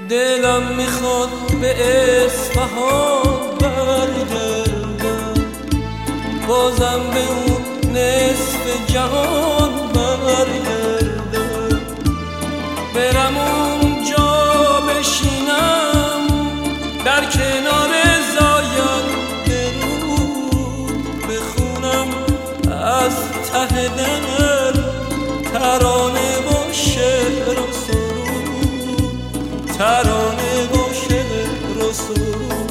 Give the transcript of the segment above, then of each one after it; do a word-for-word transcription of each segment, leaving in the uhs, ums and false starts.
دلم میخواد به اصفهان برگردم، بازم به اون نصف جهان برگردم، برم اونجا بشینم در کنار زاینده رود، بخونم از ته دل ترانه و شعر و سرود، ترانه و شعر و سرود.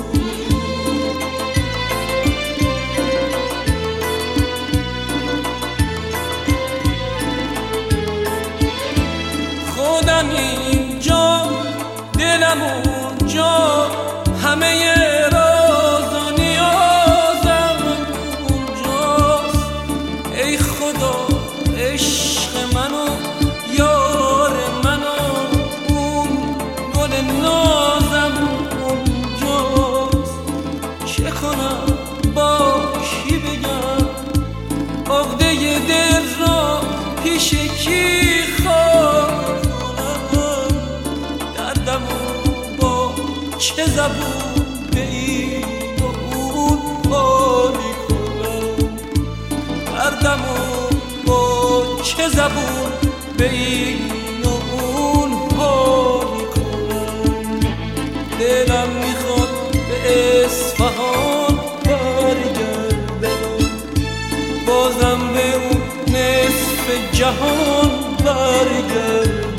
خودم اینجا دلم اونجا، همه راز و نیازم اونجاست. ای خدا عشق منو یار منو، اون گل نازم اونجاست. چه کنم با کی بگم عقده دل را پیش کی خواهد کنم، دردمو با چه زبون به این و اون حالی کنم، دردمو با چه زبون به این و اون حالی کنم. دلم میخواد به اصفهان برگردم، بازم به اون نصف جهان برگردم.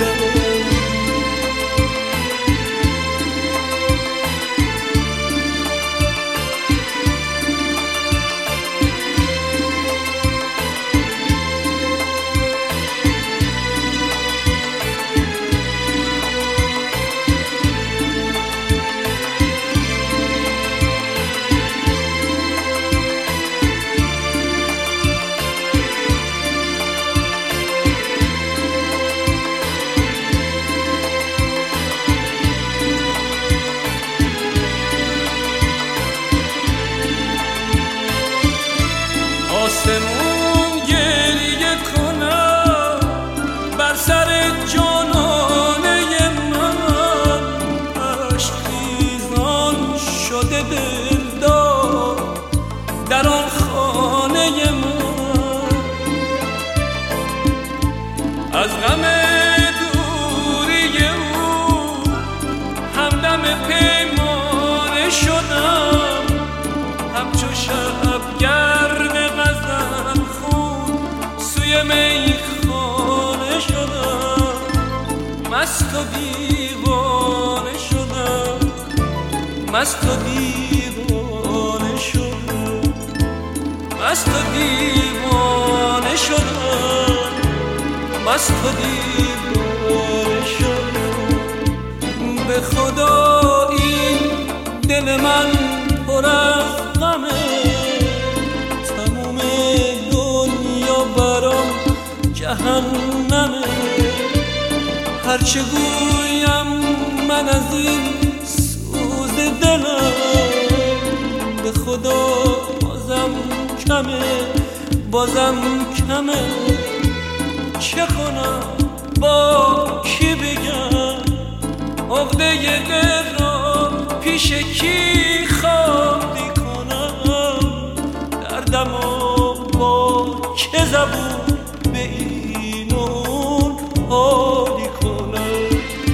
آسمون گریه کنم بر سر جانانه من، عشق خیزان شده دلدار در آن خانه من. از غم دوری او همدم پیمانه شدم، همچو شبگرد غزل خون سوی میخانه شدم، مست و دیوانه شدم، مست و دیوانه شدم، مست و دیوانه شدم، مست و دیوانه شدم. به خدا این دل من پر از غمه، تموم دنیا برام جهنمه. هرچه گویم من از این سوز دلم، به خدا بازم کمه، بازم کمه. چه کنم با کی بگم عقده دل را پیش کی خالی کنم، دردمو با چه زبون به این و اون حالی کنم،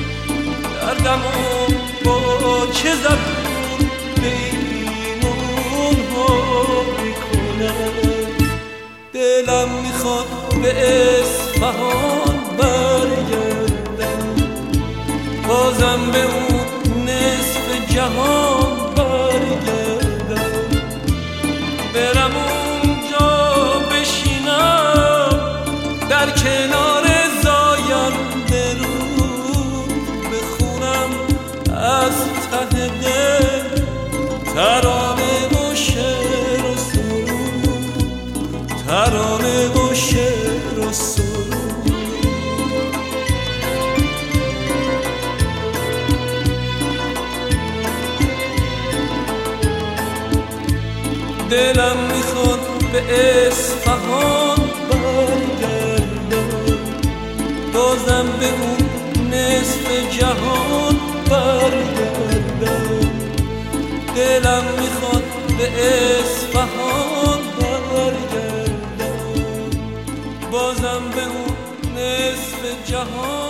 دردمو با چه زبون به این و اون حالی کنم. دلم میخواد به اصفهان برگردم، بازم به اون نصف جهان برگردم، برم اونجا بشینم در کنار زاینده رود، بخونم از ته دل ترانه و شعر و سرود، ترانه و شعر و سرود. دلم میخواد به اصفهان برگردم، بازم به اون نصف جهان برگردم. جهان